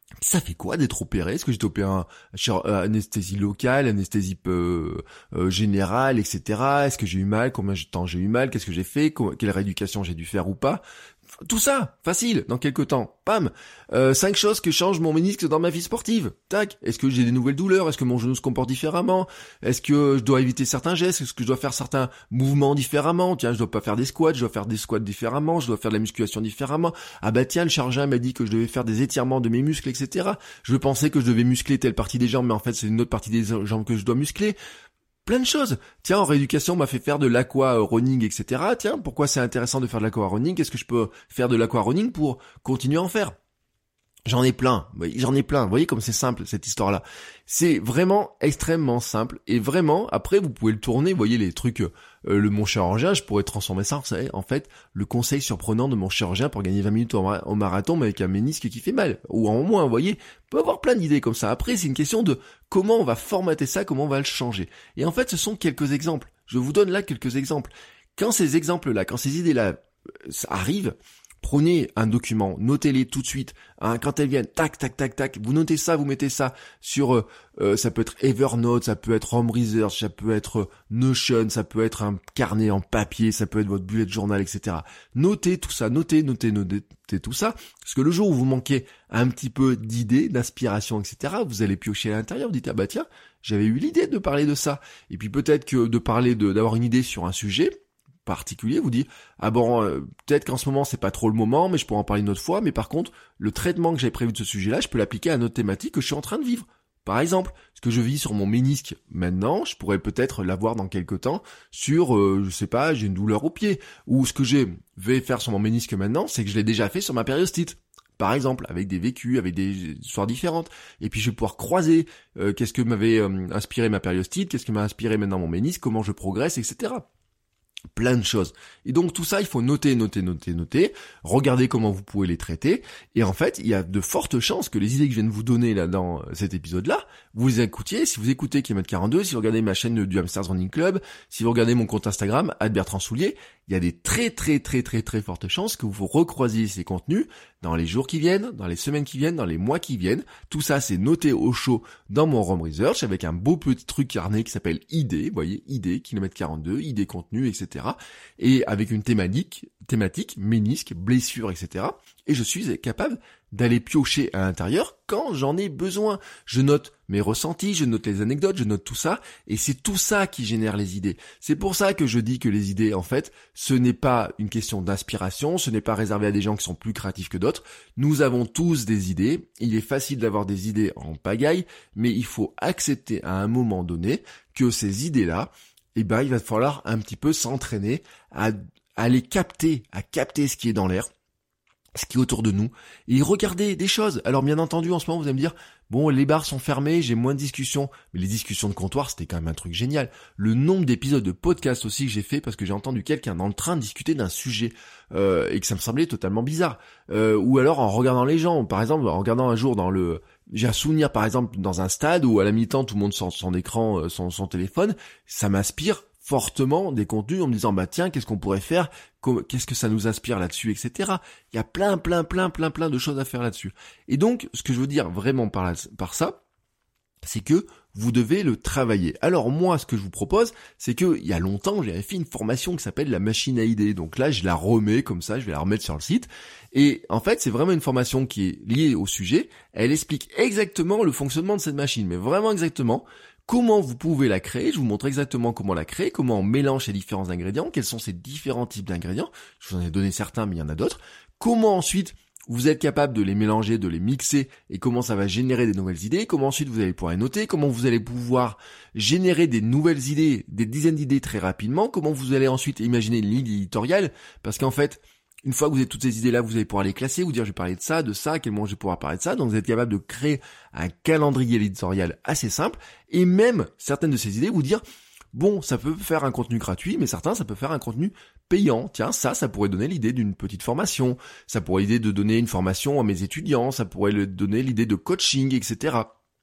Ça fait quoi d'être opéré? Est-ce que j'ai été opéré en anesthésie locale, anesthésie euh, euh, générale, et cetera. Est-ce que j'ai eu mal? Combien de temps j'ai eu mal? Qu'est-ce que j'ai fait? Quelle rééducation j'ai dû faire ou pas? Tout ça, facile, dans quelques temps. Pam. Euh, cinq choses que change mon ménisque dans ma vie sportive. Tac. Est-ce que j'ai des nouvelles douleurs? Est-ce que mon genou se comporte différemment? Est-ce que je dois éviter certains gestes? Est-ce que je dois faire certains mouvements différemment? Tiens, je dois pas faire des squats, je dois faire des squats différemment, je dois faire de la musculation différemment. Ah bah tiens, le chirurgien m'a dit que je devais faire des étirements de mes muscles, et cetera. Je pensais que je devais muscler telle partie des jambes, mais en fait c'est une autre partie des jambes que je dois muscler. Plein de choses. Tiens, en rééducation, on m'a fait faire de l'aqua running, et cetera. Tiens, pourquoi c'est intéressant de faire de l'aqua running? Qu'est-ce que je peux faire de l'aqua running pour continuer à en faire? J'en ai plein. J'en ai plein. Vous voyez comme c'est simple, cette histoire-là. C'est vraiment extrêmement simple. Et vraiment, après, vous pouvez le tourner. Vous voyez les trucs, euh, le mon chirurgien, je pourrais transformer ça, vous savez, en fait, le conseil surprenant de mon chirurgien pour gagner vingt minutes au, au marathon, mais avec un ménisque qui fait mal. Ou en moins, vous voyez. On peut avoir plein d'idées comme ça. Après, c'est une question de comment on va formater ça, comment on va le changer. Et en fait, ce sont quelques exemples. Je vous donne là quelques exemples. Quand ces exemples-là, quand ces idées-là euh, arrivent, prenez un document, notez-les tout de suite, hein, quand elles viennent, tac, tac, tac, tac, vous notez ça, vous mettez ça sur, euh, euh, ça peut être Evernote, ça peut être Home Research, ça peut être euh, Notion, ça peut être un carnet en papier, ça peut être votre bullet journal, et cetera. Notez tout ça, notez, notez, notez tout ça, parce que le jour où vous manquez un petit peu d'idées, d'inspiration, et cetera, vous allez piocher à l'intérieur, vous dites, ah bah tiens, j'avais eu l'idée de parler de ça, et puis peut-être que de parler de, d'avoir une idée sur un sujet particulier, vous dit ah bon euh, peut-être qu'en ce moment c'est pas trop le moment, mais je pourrais en parler une autre fois, mais par contre le traitement que j'avais prévu de ce sujet-là, je peux l'appliquer à une autre thématique que je suis en train de vivre. Par exemple, ce que je vis sur mon ménisque maintenant, je pourrais peut-être l'avoir dans quelques temps sur, euh, je sais pas, j'ai une douleur au pied, ou ce que je vais faire sur mon ménisque maintenant, c'est que je l'ai déjà fait sur ma périostite. Par exemple, avec des vécus, avec des histoires différentes. Et puis je vais pouvoir croiser euh, qu'est-ce que m'avait euh, inspiré ma périostite, qu'est-ce que m'a inspiré maintenant mon ménisque, comment je progresse, et cetera. Plein de choses. Et donc tout ça, il faut noter, noter, noter, noter, regarder comment vous pouvez les traiter, et en fait, il y a de fortes chances que les idées que je viens de vous donner là dans cet épisode-là, vous les écoutiez, si vous écoutez kilomètre quarante-deux, si vous regardez ma chaîne du Hamsters Running Club, si vous regardez mon compte Instagram, arobase bertrand soulier, il y a des très très très très très fortes chances que vous recroisiez ces contenus dans les jours qui viennent, dans les semaines qui viennent, dans les mois qui viennent. Tout ça, c'est noté au chaud dans mon Home Research avec un beau petit truc carnet qui s'appelle idées, vous voyez, idées, kilomètre quarante-deux, idées contenu, et cetera. Et avec une thématique, thématique, ménisque, blessure, et cetera. Et je suis capable d'aller piocher à l'intérieur quand j'en ai besoin. Je note mes ressentis, je note les anecdotes, je note tout ça, et c'est tout ça qui génère les idées. C'est pour ça que je dis que les idées, en fait, ce n'est pas une question d'inspiration, ce n'est pas réservé à des gens qui sont plus créatifs que d'autres. Nous avons tous des idées, il est facile d'avoir des idées en pagaille, mais il faut accepter à un moment donné que ces idées-là, eh ben, il va falloir un petit peu s'entraîner à, à les capter, à capter ce qui est dans l'air, ce qui est autour de nous, et regarder des choses. Alors bien entendu, en ce moment, vous allez me dire, bon, les bars sont fermés, j'ai moins de discussions, mais les discussions de comptoir, c'était quand même un truc génial. Le nombre d'épisodes de podcast aussi que j'ai fait, parce que j'ai entendu quelqu'un en train de discuter d'un sujet, euh, et que ça me semblait totalement bizarre. Euh, ou alors en regardant les gens, par exemple, en regardant un jour dans le... J'ai un souvenir, par exemple, dans un stade où à la mi-temps, tout le monde sort son écran, son, son téléphone, ça m'inspire fortement des contenus en me disant bah tiens qu'est-ce qu'on pourrait faire, qu'est-ce que ça nous inspire là-dessus, et cetera. Il y a plein plein plein plein plein de choses à faire là-dessus. Et donc ce que je veux dire vraiment par, là, par ça, c'est que vous devez le travailler. Alors moi ce que je vous propose, c'est que il y a longtemps j'avais fait une formation qui s'appelle la machine à idées. Donc là je la remets comme ça, je vais la remettre sur le site. Et en fait c'est vraiment une formation qui est liée au sujet. Elle explique exactement le fonctionnement de cette machine, mais vraiment exactement. Comment vous pouvez la créer, je vous montre exactement comment la créer, comment on mélange ces différents ingrédients, quels sont ces différents types d'ingrédients, je vous en ai donné certains mais il y en a d'autres, comment ensuite vous êtes capable de les mélanger, de les mixer et comment ça va générer des nouvelles idées, comment ensuite vous allez pouvoir les noter, comment vous allez pouvoir générer des nouvelles idées, des dizaines d'idées très rapidement, comment vous allez ensuite imaginer une ligne éditoriale, parce qu'en fait, une fois que vous avez toutes ces idées-là, vous allez pouvoir les classer, vous dire je vais parler de ça, de ça, à quel moment je vais pouvoir parler de ça. Donc vous êtes capable de créer un calendrier éditorial assez simple. Et même certaines de ces idées vous dire, bon, ça peut faire un contenu gratuit, mais certains, ça peut faire un contenu payant. Tiens, ça, ça pourrait donner l'idée d'une petite formation. Ça pourrait l'idée de donner une formation à mes étudiants. Ça pourrait donner l'idée de coaching, et cetera.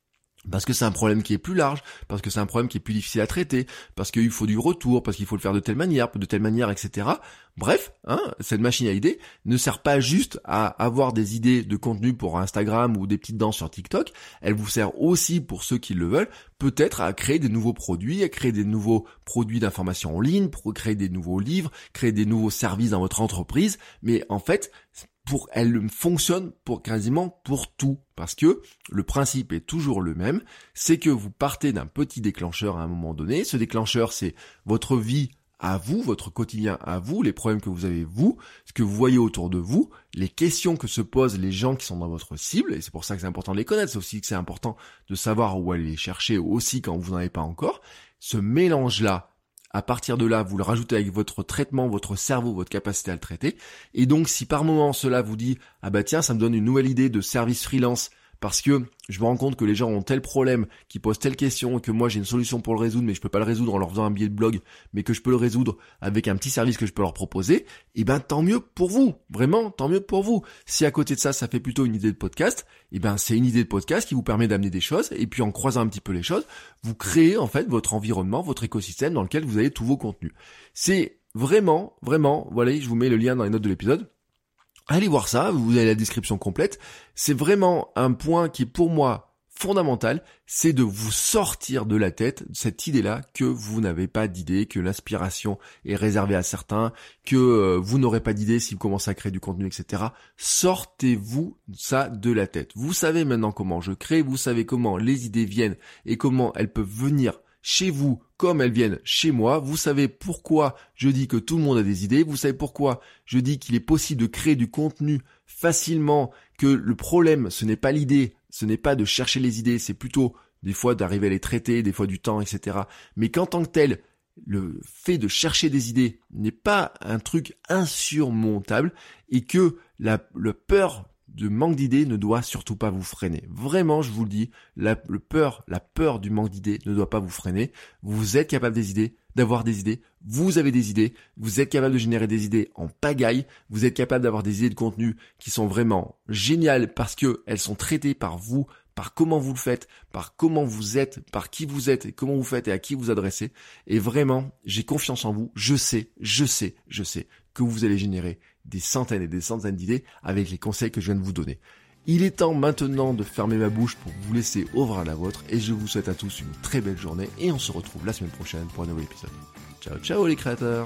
Parce que c'est un problème qui est plus large, parce que c'est un problème qui est plus difficile à traiter, parce qu'il faut du retour, parce qu'il faut le faire de telle manière, de telle manière, et cetera. Bref, hein, cette machine à idées ne sert pas juste à avoir des idées de contenu pour Instagram ou des petites danses sur TikTok, elle vous sert aussi, pour ceux qui le veulent, peut-être à créer des nouveaux produits, à créer des nouveaux produits d'information en ligne, pour créer des nouveaux livres, créer des nouveaux services dans votre entreprise, mais en fait, pour, elle fonctionne pour quasiment pour tout. Parce que le principe est toujours le même, c'est que vous partez d'un petit déclencheur à un moment donné. Ce déclencheur, c'est votre vie à vous, votre quotidien à vous, les problèmes que vous avez vous, ce que vous voyez autour de vous, les questions que se posent les gens qui sont dans votre cible, et c'est pour ça que c'est important de les connaître, c'est aussi que c'est important de savoir où aller les chercher aussi quand vous n'en avez pas encore. Ce mélange-là, à partir de là, vous le rajoutez avec votre traitement, votre cerveau, votre capacité à le traiter. Et donc, si par moment cela vous dit « Ah bah tiens, ça me donne une nouvelle idée de service freelance parce que je me rends compte que les gens ont tel problème, qu'ils posent telle question et que moi j'ai une solution pour le résoudre, mais je peux pas le résoudre en leur faisant un billet de blog, mais que je peux le résoudre avec un petit service que je peux leur proposer, et ben tant mieux pour vous. Vraiment, tant mieux pour vous. Si à côté de ça, ça fait plutôt une idée de podcast, et ben c'est une idée de podcast qui vous permet d'amener des choses, et puis en croisant un petit peu les choses, vous créez en fait votre environnement, votre écosystème dans lequel vous avez tous vos contenus. C'est vraiment, vraiment, voilà, je vous mets le lien dans les notes de l'épisode. Allez voir ça, vous avez la description complète. C'est vraiment un point qui est pour moi fondamental, c'est de vous sortir de la tête cette idée-là que vous n'avez pas d'idée, que l'inspiration est réservée à certains, que euh, vous n'aurez pas d'idée si vous commencez à créer du contenu, et cetera. Sortez-vous ça de la tête. Vous savez maintenant comment je crée, vous savez comment les idées viennent et comment elles peuvent venir chez vous comme elles viennent chez moi. Vous savez pourquoi je dis que tout le monde a des idées. Vous savez pourquoi je dis qu'il est possible de créer du contenu facilement, que le problème, ce n'est pas l'idée, ce n'est pas de chercher les idées, c'est plutôt des fois d'arriver à les traiter, des fois du temps, et cetera. Mais qu'en tant que tel, le fait de chercher des idées n'est pas un truc insurmontable et que la, la peur de manque d'idées ne doit surtout pas vous freiner. Vraiment, je vous le dis, la, le peur, la peur du manque d'idées ne doit pas vous freiner. Vous êtes capable des idées, d'avoir des idées, vous avez des idées, vous êtes capable de générer des idées en pagaille, vous êtes capable d'avoir des idées de contenu qui sont vraiment géniales parce que elles sont traitées par vous, par comment vous le faites, par comment vous êtes, par qui vous êtes et comment vous faites et à qui vous adressez. Et vraiment, j'ai confiance en vous, je sais, je sais, je sais que vous allez générer des centaines et des centaines d'idées avec les conseils que je viens de vous donner. Il est temps maintenant de fermer ma bouche pour vous laisser ouvrir la vôtre et je vous souhaite à tous une très belle journée et on se retrouve la semaine prochaine pour un nouvel épisode. Ciao ciao les créateurs.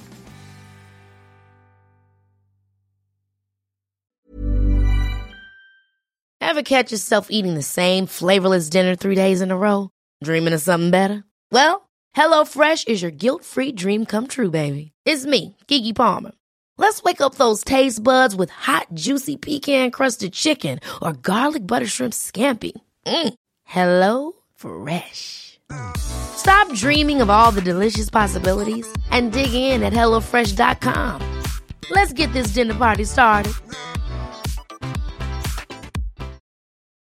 Ever catch yourself eating the same flavorless dinner three days in a row? Dreaming of something better? Well, HelloFresh is your guilt-free dream come true, baby. It's me, Keke Palmer. Let's wake up those taste buds with hot, juicy pecan-crusted chicken or garlic butter shrimp scampi. Mm. Hello Fresh. Stop dreaming of all the delicious possibilities and dig in at hello fresh dot com. Let's get this dinner party started.